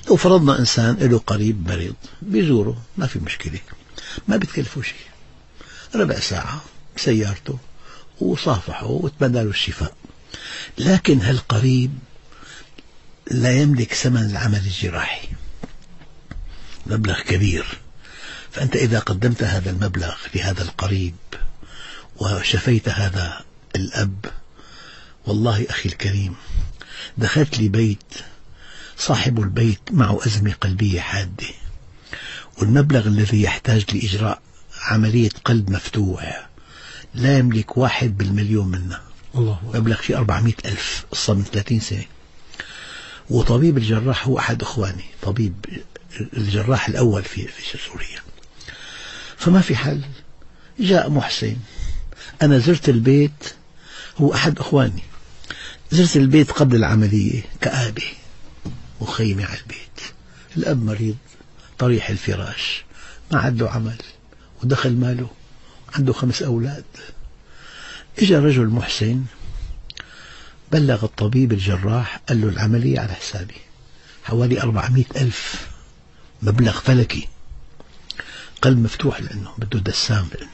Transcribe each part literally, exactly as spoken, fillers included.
لو فرضنا إنسان له قريب مريض بيزوره ما في مشكلة، ما بتكلفه شيء، ربع ساعة بسيارته وصافحه وتمنى له الشفاء. لكن هالقريب لا يملك ثمن العمل الجراحي، مبلغ كبير، فأنت إذا قدمت هذا المبلغ لهذا القريب وشفيت هذا الأب، والله أخي الكريم دخلت لي بيت صاحب البيت معه أزمة قلبية حادة، والمبلغ الذي يحتاج لإجراء عملية قلب مفتوح لا يملك واحد بالمليون منه، الله مبلغ شيء أربعمائة ألف، قصة من ثلاثين سنة. وطبيب الجراح هو أحد أخواني، طبيب الجراح الأول في في سوريا. فما في حل، جاء محسن، أنا زرت البيت، هو أحد أخواني، زرت البيت قبل العملية، كآبة وخيمة على البيت، الأب مريض طريح الفراش، ما عنده عمل ودخل ماله، عنده خمس أولاد. إجا رجل محسن بلغ الطبيب الجراح، قال له العملية على حسابي، حوالي أربعمائة ألف، مبلغ فلكي، قلب مفتوح لأنه بده دسام، لأنه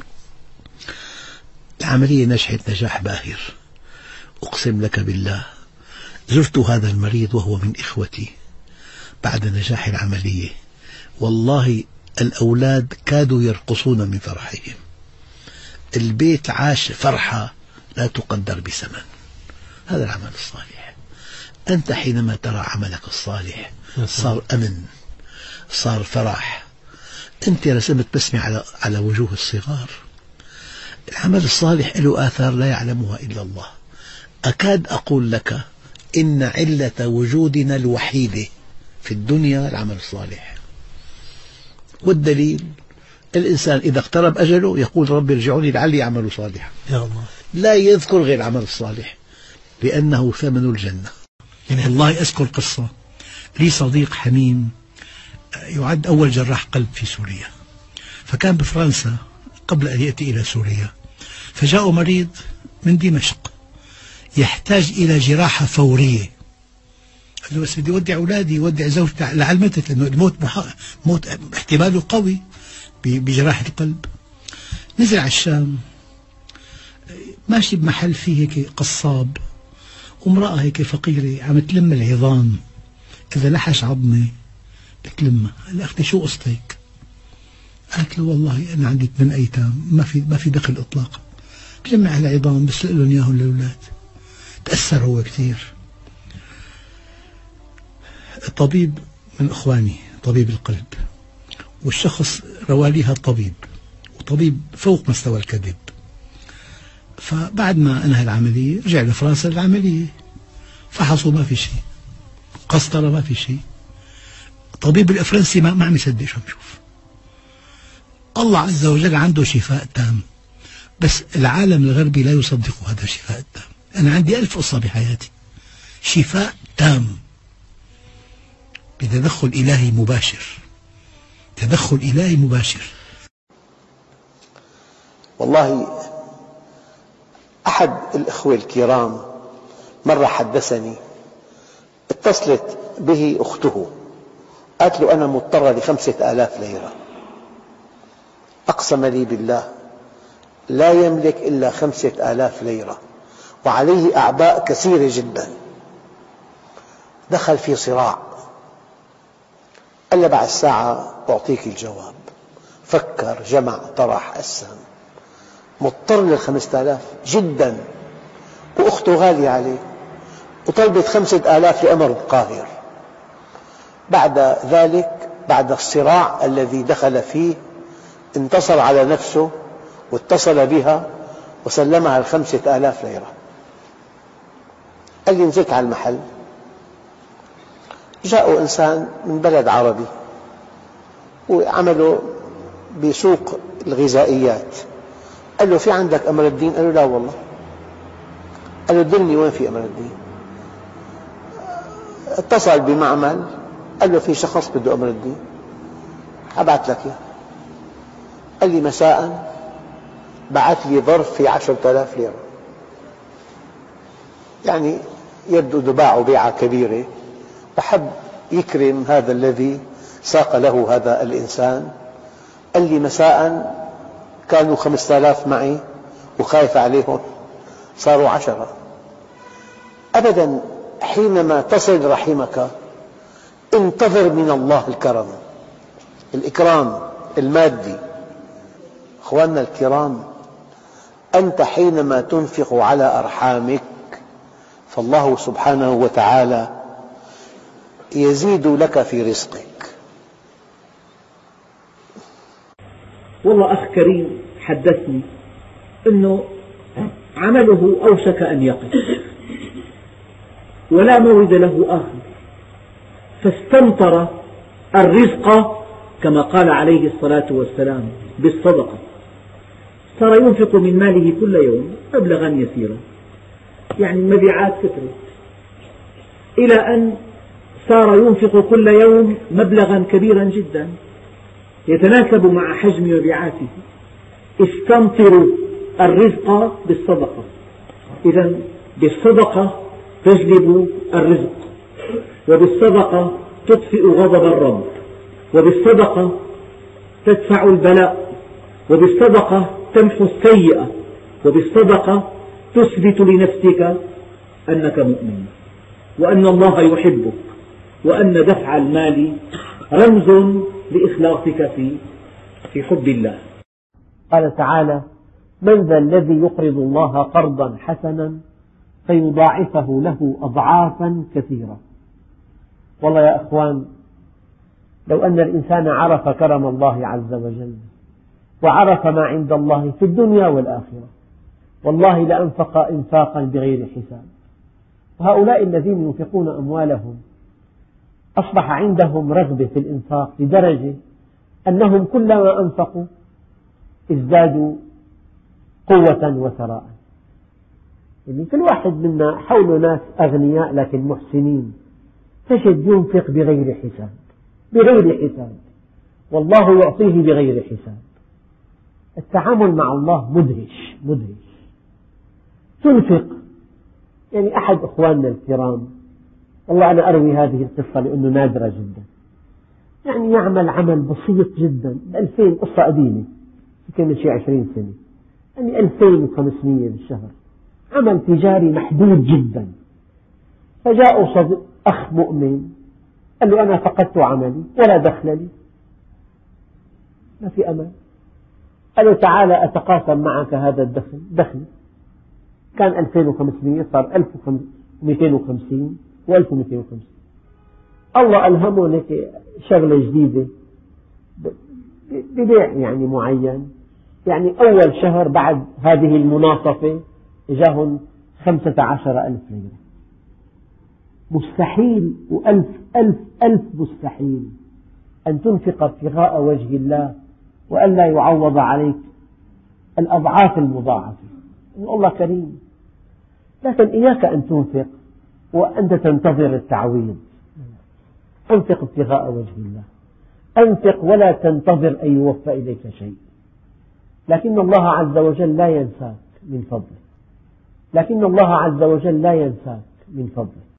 العملية نجحت نجاح باهر. أقسم لك بالله زرت هذا المريض وهو من إخوتي بعد نجاح العملية، والله الأولاد كادوا يرقصون من فرحهم، البيت عاش فرحة لا تقدر بثمن. هذا العمل الصالح. أنت حينما ترى عملك الصالح صار أمن، صار فرح، أنت رسمت بسمة على على وجوه الصغار. العمل الصالح له آثار لا يعلمها إلا الله. أكاد أقول لك إن علة وجودنا الوحيدة في الدنيا العمل الصالح، والدليل الإنسان إذا اقترب أجله يقول رب ارجعوني لعلي أعمل صالحا، يا الله، لا يذكر غير العمل الصالح لأنه ثمن الجنة. يعني والله أذكر قصة لي صديق حميم يعد أول جراح قلب في سوريا، فكان بفرنسا قبل أن يأتي إلى سوريا، فجاء مريض من دمشق يحتاج إلى جراحة فورية. قال له بس بدي أودع أولادي أودع زوجتي لعل ماتت، لأنه الموت محا... موت احتماله قوي بجراحة القلب. نزل على الشام، ماشي بمحل فيه هيك قصاب، وامرأة هيك فقيرة عم تلم العظام، إذا لحش عظمة بتلمها. قال لي أختي شو قصتك؟ قالت له والله أنا عندي ثمان أيتام، ما في ما في دخل إطلاقا، بجمع العظام بسلق لهم إياهم للأولاد. تأثر هو كثير. الطبيب من إخواني طبيب القلب، والشخص رواليها الطبيب، وطبيب فوق مستوى الكذب. فبعد ما أنهى العملية رجع لفرنسا للعملية، فحصوا ما في شيء، قسطرة ما في شيء. الطبيب الفرنسي ما عم يصدق شو بشوف. الله عز وجل عنده شفاء تام، بس العالم الغربي لا يصدق هذا الشفاء التام. أنا عندي ألف قصة بحياتي، شفاء تام بتدخل إلهي مباشر، تدخل إلهي مباشر. والله أحد الإخوة الكرام مرة حدثني، اتصلت به أخته قالت له أنا مضطرة لخمسة آلاف ليرة. أقسم لي بالله لا يملك إلا خمسة آلاف ليرة وعليه أعباء كثيرة جدا. دخل في صراع، قال له بعد ساعة أعطيك الجواب. فكر، جمع، طرح، قسم، مضطر للخمسة آلاف جدا، وأخته غالية عليه، وطلبت خمسة آلاف لأمر القاهر. بعد ذلك بعد الصراع الذي دخل فيه انتصر على نفسه واتصل بها وسلمها الخمسة آلاف ليرة. قال لي نزلت على المحل، جاءوا إنسان من بلد عربي وعملوا بسوق الغذائيات. قال له في عندك أمر الدين؟ قال له لا والله. قال له دلني وين في أمر الدين. اتصل بمعمل، قال له في شخص بده أمر الدين، أبعث لك إياه. قال لي مساء بعث لي ظرف في عشرة آلاف ليرة، يعني يبدو باعوا بيعة كبيرة، وحب يكرم هذا الذي ساق له هذا الإنسان. قال لي مساء كانوا خمسة آلاف معي وخايف عليهم صاروا عشرة. أبدا، حينما تصل رحمك انتظر من الله الكرم، الإكرام المادي. أخواننا الكرام، أنت حينما تنفق على أرحامك فالله سبحانه وتعالى يزيد لك في رزقك. والله أخ كريم حدثني أنه عمله أوشك أن يقف ولا مورد له آخر، فاستمطر الرزق كما قال عليه الصلاة والسلام بالصدقة. صار ينفق من ماله كل يوم مبلغا يسيرا، يعني المبيعات كثرت إلى أن صار ينفق كل يوم مبلغا كبيرا جدا يتناسب مع حجم مبيعاته. استمطروا الرزق بالصدقة. إذا بالصدقة تجلب الرزق، وبالصدقة تطفئ غضب الرب، وبالصدقة تدفع البلاء، وبالصدقة تمحو السيئة، وبالصدقة تثبت لنفسك أنك مؤمن وأن الله يحبك، وأن دفع المال رمز لإخلاصك في في حب الله. قال تعالى: من ذا الذي يقرض الله قرضا حسنا فيضاعفه له أضعافا كثيرة. والله يا أخوان، لو أن الإنسان عرف كرم الله عز وجل وعرف ما عند الله في الدنيا والآخرة والله لأنفق إنفاقا بغير حساب. وهؤلاء الذين ينفقون أموالهم أصبح عندهم رغبة في الإنفاق لدرجة أنهم كلما أنفقوا ازدادوا قوة وثراء. يعني كل واحد منا حوله ناس أغنياء لكن محسنين، تجد ينفق بغير حساب بغير حساب، والله يعطيه بغير حساب. التعامل مع الله مدهش مدهش. تنفق، يعني أحد أخواننا الكرام، والله أنا أروي هذه القصة لأنه نادرة جدا، يعني يعمل عمل بسيط جدا بألفين، قصة قديمة كان شيء عشرين سنة، يعني ألفين وخمسمية بالشهر، عمل تجاري محدود جدا. فجاء صديق أخ مؤمن قال له: أنا فقدت عملي ولا دخل لي، ما في أمل. قال له: تعال أتقاسم معك هذا الدخل. دخل كان ألفين وخمسمية صار ألف ومئتين وخمسين وألف ومئتين وخمسين. الله ألهمه هيك شغلة جديدة ببيع يعني معين، يعني أول شهر بعد هذه المناصفة جاهم خمسة عشر ألف ليرة. مستحيل وألف ألف ألف مستحيل أن تنفق ابتغاء وجه الله وألا يعوض عليك الأضعاف المضاعفة. الله كريم، لكن إياك أن تنفق وأنت تنتظر التعويض. أنفق ابتغاء وجه الله، أنفق ولا تنتظر أن يوفى إليك شيء. لكن الله عز وجل لا ينساك من فضله، لكن الله عز وجل لا ينساك من فضله.